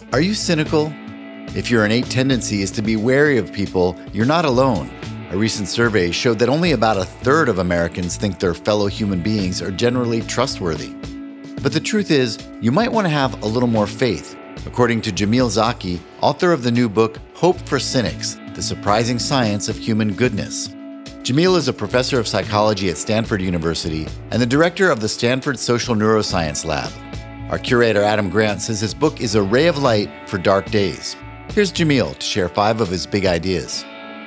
Are you cynical? If your innate tendency is to be wary of people, you're not alone. A recent survey showed that only about a third of Americans think their fellow human beings are generally trustworthy. But the truth is, you might want to have a little more faith, according to Jamil Zaki, author of the new book, Hope for Cynics, The Surprising Science of Human Goodness. Jamil is a professor of psychology at Stanford University and the director of the Stanford Social Neuroscience Lab. Our curator, Adam Grant, says his book is a ray of light for dark days. Here's Jamil to share 5 of his big ideas.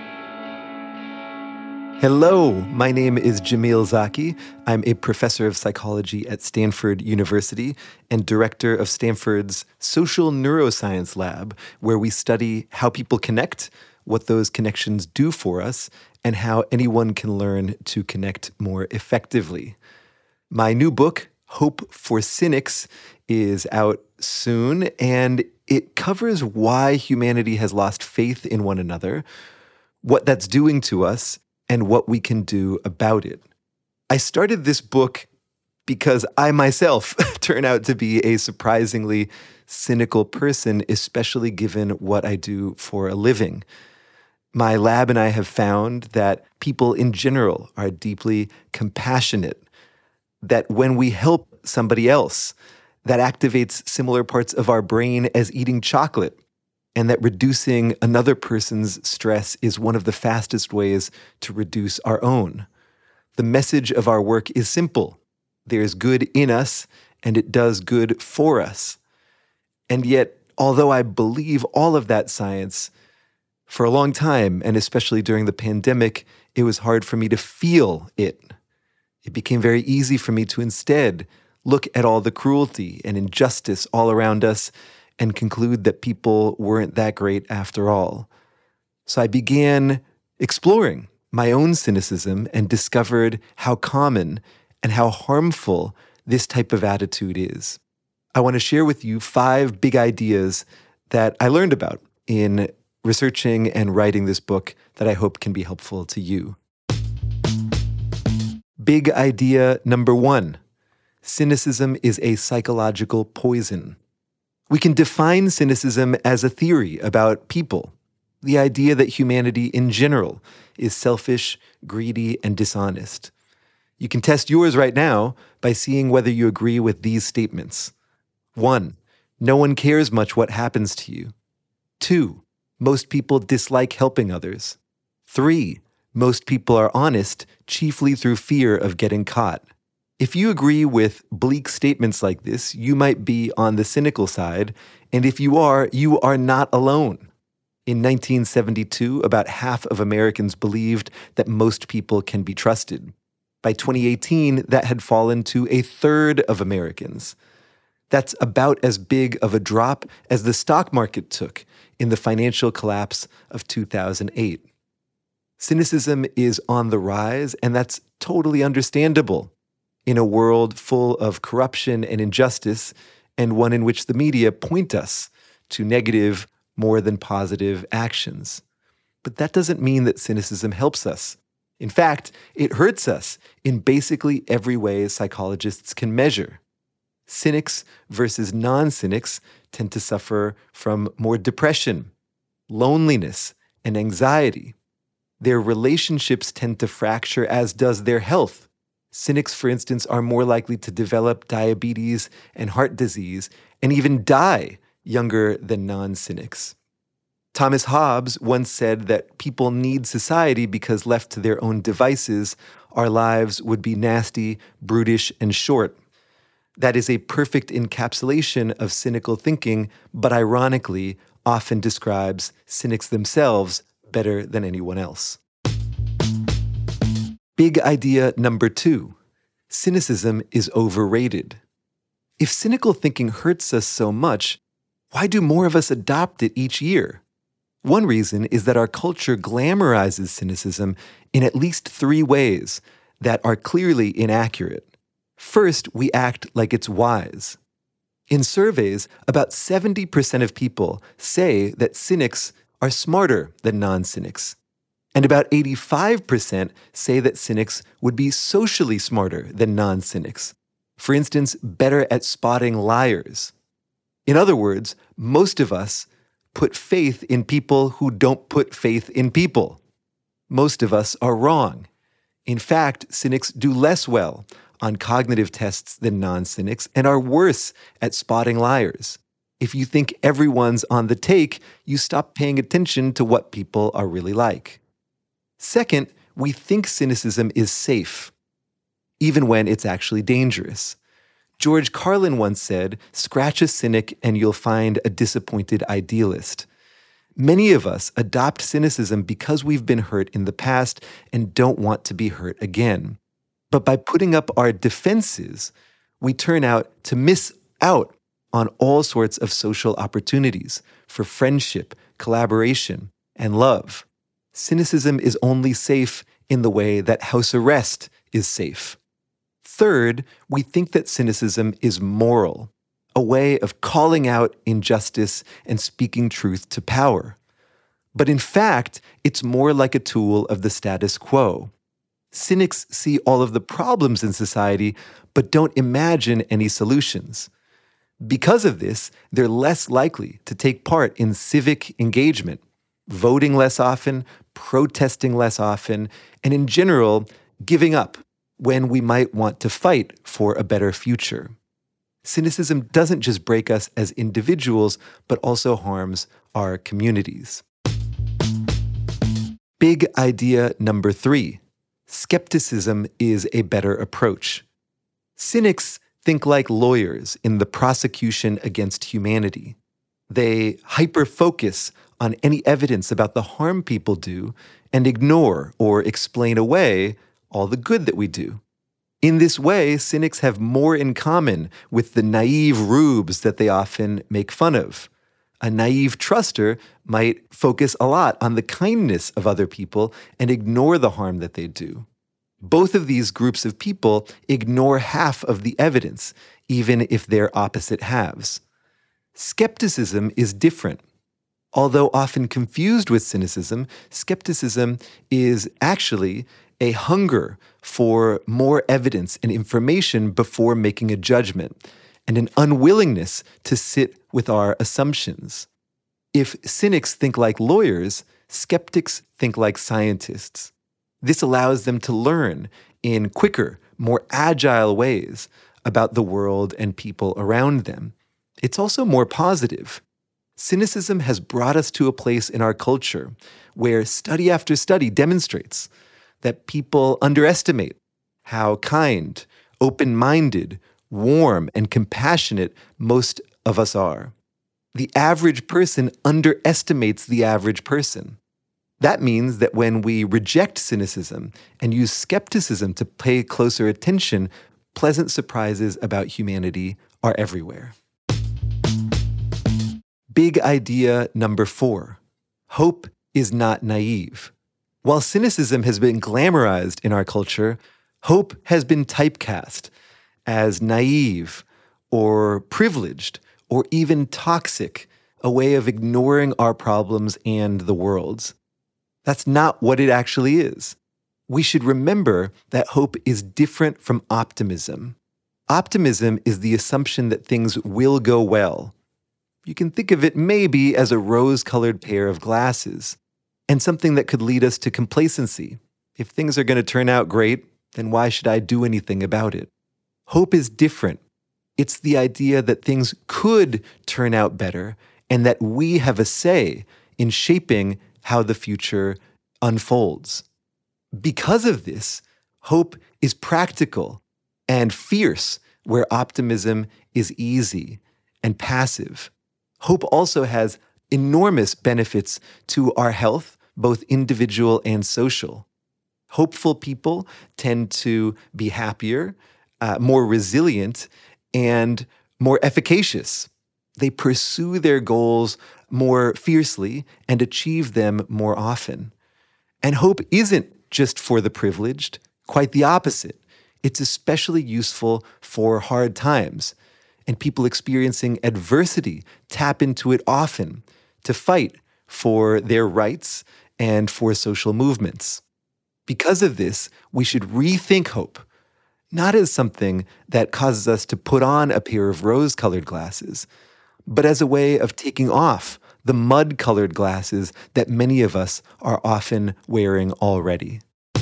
Hello, my name is Jamil Zaki. I'm a professor of psychology at Stanford University and director of Stanford's Social Neuroscience Lab, where we study how people connect, what those connections do for us, and how anyone can learn to connect more effectively. My new book, Hope for Cynics, is out soon, and it covers why humanity has lost faith in one another, what that's doing to us, and what we can do about it. I started this book because I myself turn out to be a surprisingly cynical person, especially given what I do for a living. My lab and I have found that people in general are deeply compassionate, that when we help somebody else, that activates similar parts of our brain as eating chocolate, and that reducing another person's stress is one of the fastest ways to reduce our own. The message of our work is simple. There's good in us, and it does good for us. And yet, although I believe all of that science, for a long time, and especially during the pandemic, it was hard for me to feel it. It became very easy for me to instead look at all the cruelty and injustice all around us and conclude that people weren't that great after all. So I began exploring my own cynicism and discovered how common and how harmful this type of attitude is. I want to share with you 5 big ideas that I learned about in researching and writing this book that I hope can be helpful to you. Big idea number 1. Cynicism is a psychological poison. We can define cynicism as a theory about people, the idea that humanity in general is selfish, greedy, and dishonest. You can test yours right now by seeing whether you agree with these statements. 1. No one cares much what happens to you. 2. Most people dislike helping others. 3. Most people are honest, chiefly through fear of getting caught. If you agree with bleak statements like this, you might be on the cynical side, and if you are not alone. In 1972, about half of Americans believed that most people can be trusted. By 2018, that had fallen to a third of Americans. That's about as big of a drop as the stock market took in the financial collapse of 2008. Cynicism is on the rise, and that's totally understandable in a world full of corruption and injustice, and one in which the media point us to negative more than positive actions. But that doesn't mean that cynicism helps us. In fact, it hurts us in basically every way psychologists can measure. Cynics versus non-cynics tend to suffer from more depression, loneliness, and anxiety. Their relationships tend to fracture, as does their health. Cynics, for instance, are more likely to develop diabetes and heart disease and even die younger than non-cynics. Thomas Hobbes once said that people need society because left to their own devices, our lives would be nasty, brutish, and short. That is a perfect encapsulation of cynical thinking, but ironically often describes cynics themselves better than anyone else. Big idea number 2. Cynicism is overrated. If cynical thinking hurts us so much, why do more of us adopt it each year? One reason is that our culture glamorizes cynicism in at least 3 ways that are clearly inaccurate. First, we act like it's wise. In surveys, about 70% of people say that cynics are smarter than non-cynics. And about 85% say that cynics would be socially smarter than non-cynics. For instance, better at spotting liars. In other words, most of us put faith in people who don't put faith in people. Most of us are wrong. In fact, cynics do less well on cognitive tests than non-cynics and are worse at spotting liars. If you think everyone's on the take, you stop paying attention to what people are really like. Second, we think cynicism is safe, even when it's actually dangerous. George Carlin once said, "Scratch a cynic and you'll find a disappointed idealist." Many of us adopt cynicism because we've been hurt in the past and don't want to be hurt again. But by putting up our defenses, we turn out to miss out on all sorts of social opportunities for friendship, collaboration, and love. Cynicism is only safe in the way that house arrest is safe. Third, we think that cynicism is moral, a way of calling out injustice and speaking truth to power. But in fact, it's more like a tool of the status quo. Cynics see all of the problems in society, but don't imagine any solutions. Because of this, they're less likely to take part in civic engagement, voting less often, protesting less often, and in general, giving up when we might want to fight for a better future. Cynicism doesn't just break us as individuals, but also harms our communities. Big idea number 3. Skepticism is a better approach. Cynics think like lawyers in the prosecution against humanity. They hyper-focus on any evidence about the harm people do and ignore or explain away all the good that we do. In this way, cynics have more in common with the naive rubes that they often make fun of. A naive truster might focus a lot on the kindness of other people and ignore the harm that they do. Both of these groups of people ignore half of the evidence, even if they're opposite halves. Skepticism is different. Although often confused with cynicism, skepticism is actually a hunger for more evidence and information before making a judgment, and an unwillingness to sit with our assumptions. If cynics think like lawyers, skeptics think like scientists. This allows them to learn in quicker, more agile ways about the world and people around them. It's also more positive. Cynicism has brought us to a place in our culture where study after study demonstrates that people underestimate how kind, open-minded, warm, and compassionate most of us are. The average person underestimates the average person. That means that when we reject cynicism and use skepticism to pay closer attention, pleasant surprises about humanity are everywhere. Big idea number 4. Hope is not naive. While cynicism has been glamorized in our culture, hope has been typecast as naive or privileged or even toxic, a way of ignoring our problems and the world's. That's not what it actually is. We should remember that hope is different from optimism. Optimism is the assumption that things will go well. You can think of it maybe as a rose-colored pair of glasses, and something that could lead us to complacency. If things are going to turn out great, then why should I do anything about it? Hope is different. It's the idea that things could turn out better and that we have a say in shaping how the future unfolds. Because of this, hope is practical and fierce, where optimism is easy and passive. Hope also has enormous benefits to our health, both individual and social. Hopeful people tend to be happier, more resilient, and more efficacious. They pursue their goals more fiercely and achieve them more often. And hope isn't just for the privileged, quite the opposite. It's especially useful for hard times, and people experiencing adversity tap into it often to fight for their rights and for social movements. Because of this, we should rethink hope, not as something that causes us to put on a pair of rose-colored glasses, but as a way of taking off the mud-colored glasses that many of us are often wearing already.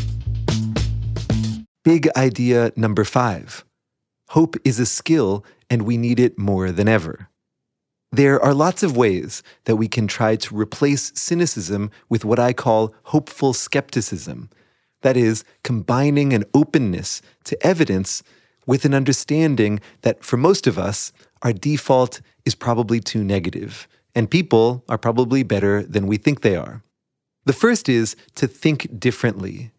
Big idea number 5. Hope is a skill, and we need it more than ever. There are lots of ways that we can try to replace cynicism with what I call hopeful skepticism. That is, combining an openness to evidence with an understanding that for most of us, our default is probably too negative, and people are probably better than we think they are. The first is to think differently.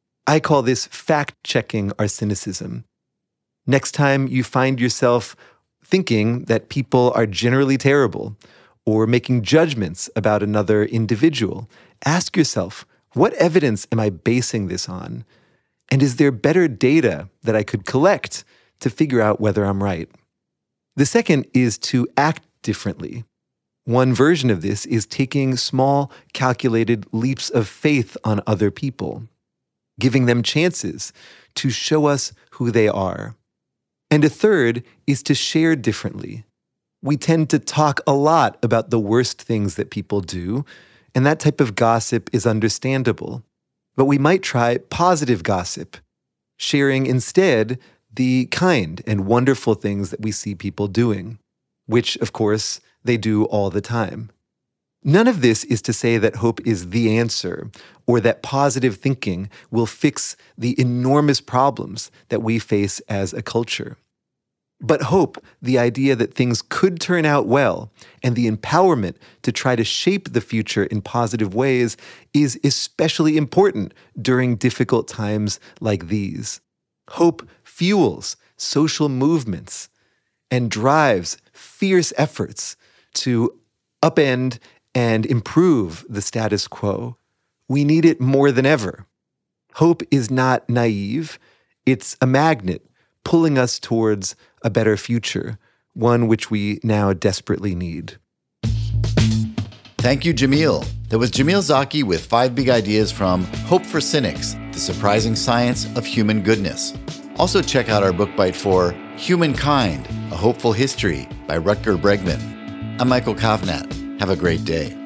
I call this fact-checking our cynicism. Next time you find yourself thinking that people are generally terrible or making judgments about another individual, ask yourself, what evidence am I basing this on? And is there better data that I could collect to figure out whether I'm right? The second is to act differently. One version of this is taking small, calculated leaps of faith on other people, giving them chances to show us who they are. And a third is to share differently. We tend to talk a lot about the worst things that people do, and that type of gossip is understandable. But we might try positive gossip, sharing instead the kind and wonderful things that we see people doing, which, of course, they do all the time. None of this is to say that hope is the answer or that positive thinking will fix the enormous problems that we face as a culture. But hope, the idea that things could turn out well, and the empowerment to try to shape the future in positive ways is especially important during difficult times like these. Hope fuels social movements and drives fierce efforts to upend and improve the status quo. We need it more than ever. Hope is not naive. It's a magnet pulling us towards a better future, one which we now desperately need. Thank you, Jamil. That was Jamil Zaki with 5 big ideas from Hope for Cynics, The Surprising Science of Human Goodness. Also check out our book bite for Humankind, A Hopeful History by Rutger Bregman. I'm Michael Kovnat. Have a great day.